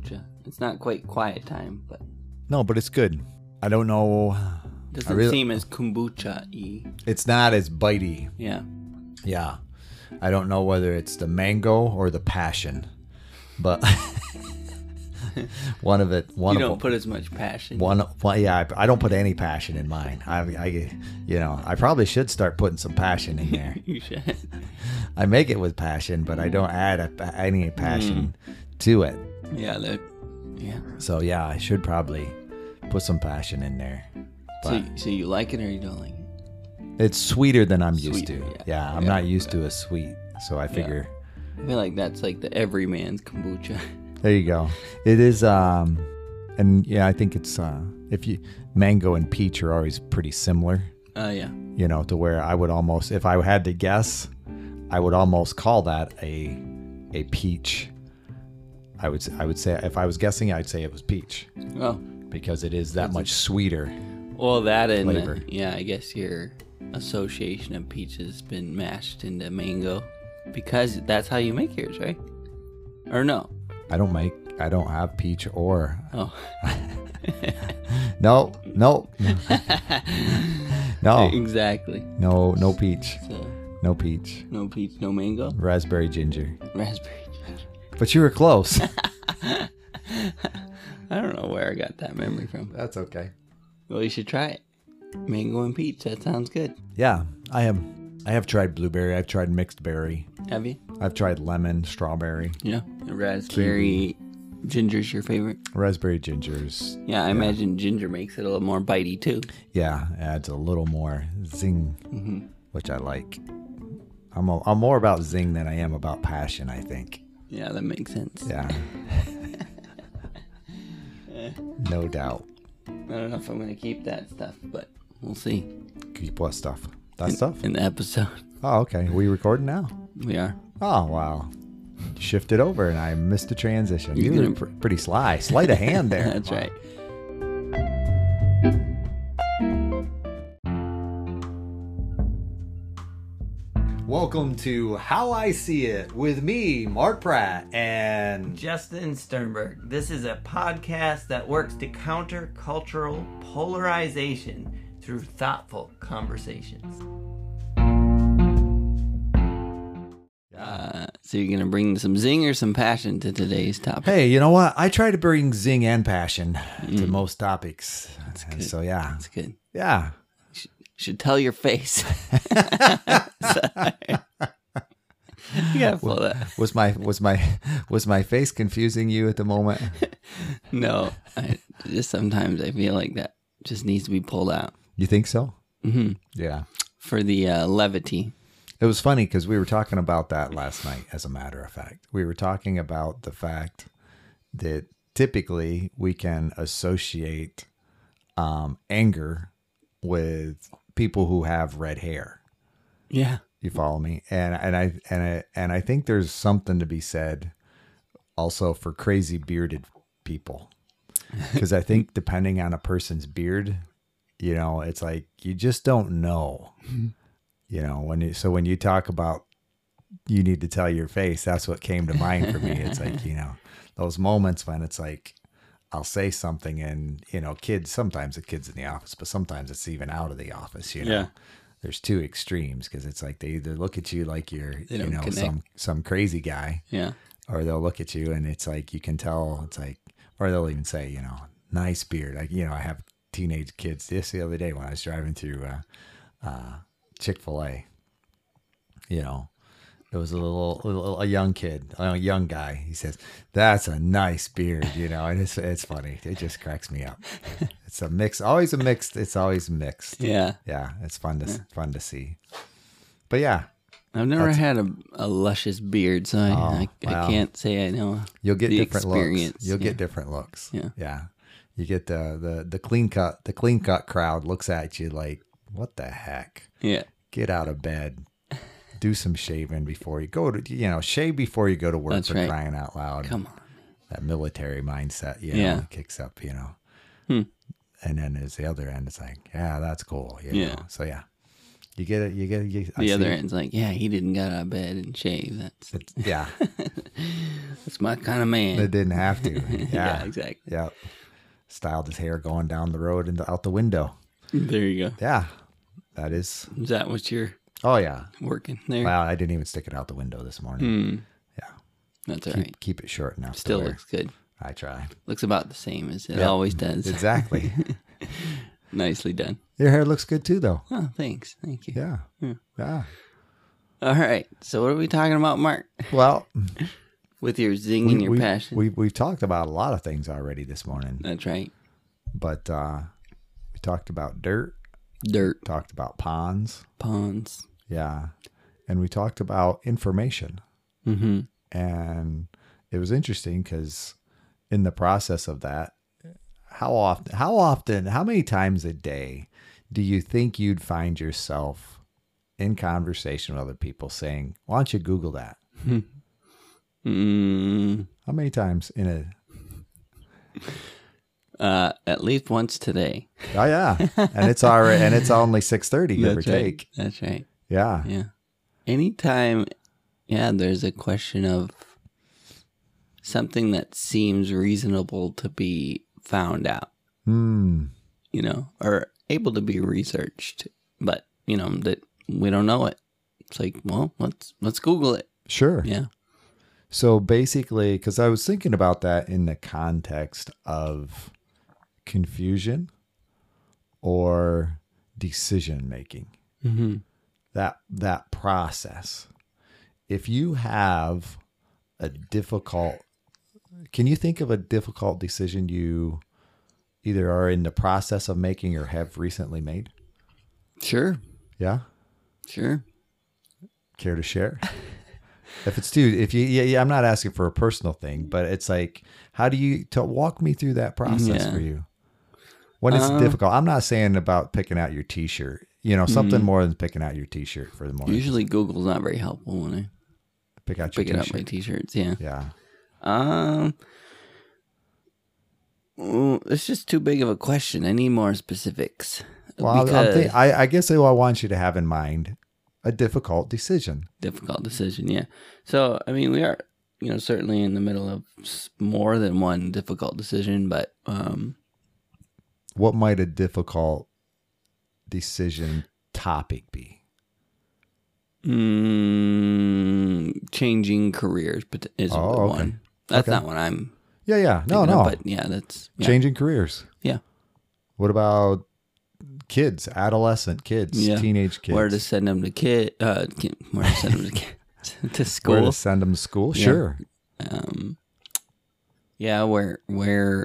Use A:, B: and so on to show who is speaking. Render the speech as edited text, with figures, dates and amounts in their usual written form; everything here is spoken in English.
A: kombucha. It's not quite quiet time, but
B: No, but it's good. I don't know.
A: doesn't seem as kombucha-y.
B: It's not as bitey.
A: Yeah.
B: Yeah. I don't know whether it's the mango or the passion, but one of it.
A: You don't put as much passion.
B: Yeah, I don't put any passion in mine. I probably should start putting some passion in there.
A: You should.
B: I make it with passion, but I don't add any passion to it.
A: Yeah.
B: So yeah, I should probably put some passion in there. But
A: So you like it or you don't like it?
B: it's sweeter than I'm used
A: Sweeter,
B: to.
A: yeah.
B: I'm not used to a sweet, so I figure.
A: I feel like that's like the everyman's kombucha.
B: There you go. It is, and yeah, I think it's mango and peach are always pretty similar.
A: Yeah.
B: To where I would almost, if I had to guess, I would almost call that a peach. I would say if I was guessing, I'd say it was peach.
A: Oh.
B: Because it is that much sweeter.
A: Well, that and
B: flavor.
A: I guess your association of peach has been mashed into mango because that's how you make yours, right? Or no?
B: I don't have peach or.
A: Oh.
B: No. No.
A: Exactly.
B: No peach.
A: So,
B: No peach.
A: no peach, no mango.
B: Raspberry ginger.
A: Raspberry ginger.
B: But you were close.
A: I don't know where I got that memory from.
B: That's okay.
A: Well, you should try it. Mango and peach. That sounds good.
B: Yeah, I have tried blueberry. I've tried mixed berry.
A: Have you?
B: I've tried lemon, strawberry.
A: Yeah. Raspberry ginger's your favorite?
B: Raspberry gingers.
A: Yeah, I imagine ginger makes it a little more bitey too.
B: Yeah, adds a little more zing, which I like. I'm more about zing than I am about passion, I think.
A: Yeah, that makes sense.
B: Yeah. No doubt.
A: I don't know if I'm going to keep that stuff, but we'll see.
B: Keep what stuff? That stuff?
A: In the episode.
B: Oh, okay. Are we recording now?
A: We are.
B: Oh, wow. Shifted over and I missed the transition.
A: You're
B: You were
A: gonna-
B: pretty sly. Sleight of hand there.
A: That's right.
B: Welcome to How I See It with me, Mark Pratt, and
A: Justin Sternberg. This is a podcast that works to counter cultural polarization through thoughtful conversations. So you're going to bring some zing or some passion to today's topic?
B: hey, you know what? I try to bring zing and passion to most topics. That's
A: good.
B: So yeah,
A: That's good.
B: yeah.
A: Should tell your face. You gotta pull that.
B: Was my face confusing you at the moment?
A: No, just sometimes I feel like that just needs to be pulled out.
B: You think so?
A: Mm-hmm.
B: Yeah.
A: For the levity.
B: It was funny because we were talking about that last night, as a matter of fact. We were talking about the fact that typically we can associate anger with people who have red hair.
A: Yeah.
B: You follow me? And I think there's something to be said also for crazy bearded people. Because I think depending on a person's beard, it's like you just don't know. When you talk about you need to tell your face, that's what came to mind for me. It's like, those moments when it's like, I'll say something and, sometimes the kid's in the office, but sometimes it's even out of the office,
A: Yeah.
B: There's two extremes because it's like they either look at you like you're,
A: They don't connect.
B: some crazy guy,
A: Yeah.
B: or they'll look at you and it's like, you can tell it's like, or they'll even say, nice beard. Like, I have teenage kids. This the other day when I was driving through Chick-fil-A, it was a young kid, a young guy. He says, "That's a nice beard," and it's funny. It just cracks me up. It's a mix, always a mixed. It's always mixed.
A: Yeah.
B: Yeah, it's fun to see. But yeah,
A: I've never had a luscious beard, so I
B: wow.
A: can't say I know.
B: you'll get
A: the
B: different
A: experience.
B: looks. You'll get different looks.
A: Yeah.
B: Yeah. You get the clean cut. The clean cut crowd looks at you like, "What the heck?
A: Yeah.
B: Get out of bed." Do some shaving before you go to, shave before you go to work.
A: That's
B: for
A: right.
B: crying out loud.
A: Come on.
B: That military mindset,
A: Yeah.
B: kicks up,
A: Hmm.
B: And then there's the other end. It's like, yeah, that's cool.
A: Yeah.
B: So yeah, You get it.
C: The other end's like, yeah, he didn't get out of bed and shave.
B: Yeah.
C: That's my kind of man.
B: It didn't have to.
C: Yeah,
B: Yeah.
C: exactly.
B: Yeah. Styled his hair going down the road and out the window.
C: There you go.
B: Yeah. That is.
C: Is that what you're
B: Oh, yeah.
C: working there?
B: Well, I didn't even stick it out the window this morning. Yeah.
C: That's all right.
B: Keep it short enough.
C: Still
B: to where
C: looks good.
B: I try.
C: Looks about the same as it
B: Yep.
C: always does.
B: Exactly.
C: Nicely done.
B: Your hair looks good too, though.
C: Oh, thanks. Thank you.
B: Yeah. Yeah.
C: All right. So what are we talking about, Mark?
B: Well,
C: With your zing and your passion.
B: We've talked about a lot of things already this morning,
C: That's right.
B: but we talked about dirt,
C: Dirt,
B: talked about ponds,
C: ponds.
B: yeah, and we talked about information.
C: Mm-hmm.
B: And it was interesting because in the process of that, how many times a day do you think you'd find yourself in conversation with other people saying, "Why don't you Google that?" How many times in
C: At least once today.
B: Oh yeah, and it's already it's only 6:30, give or
C: That's right.
B: take.
C: That's right.
B: Yeah,
C: Yeah. Anytime, there's a question of something that seems reasonable to be found out, or able to be researched, but, that we don't know it. It's like, well, let's Google it.
B: sure.
C: Yeah.
B: So basically, because I was thinking about that in the context of confusion or decision making, that process. If you have can you think of a difficult decision you either are in the process of making or have recently made?
C: Sure.
B: Yeah.
C: Sure.
B: Care to share? I'm not asking for a personal thing, but it's like, how do you walk me through that process for you? When it's difficult, I'm not saying about picking out your t-shirt, something more than picking out your t-shirt for the morning.
C: Usually Google's not very helpful when I
B: Pick out your
C: pick it
B: t-shirt.
C: up my t-shirts. Yeah.
B: Yeah.
C: It's just too big of a question. I need more specifics.
B: Well, I guess I want you to have in mind a difficult decision.
C: Difficult decision, yeah. So, I mean, we are, certainly in the middle of more than one difficult decision, but
B: What might a difficult decision topic be?
C: Changing careers is one. That's not what I'm.
B: Yeah. No.
C: But yeah, that's
B: Changing careers.
C: Yeah.
B: What about kids, adolescent kids, teenage kids?
C: Where to send them to to school?
B: Where to send them to school? Sure.
C: Yeah, where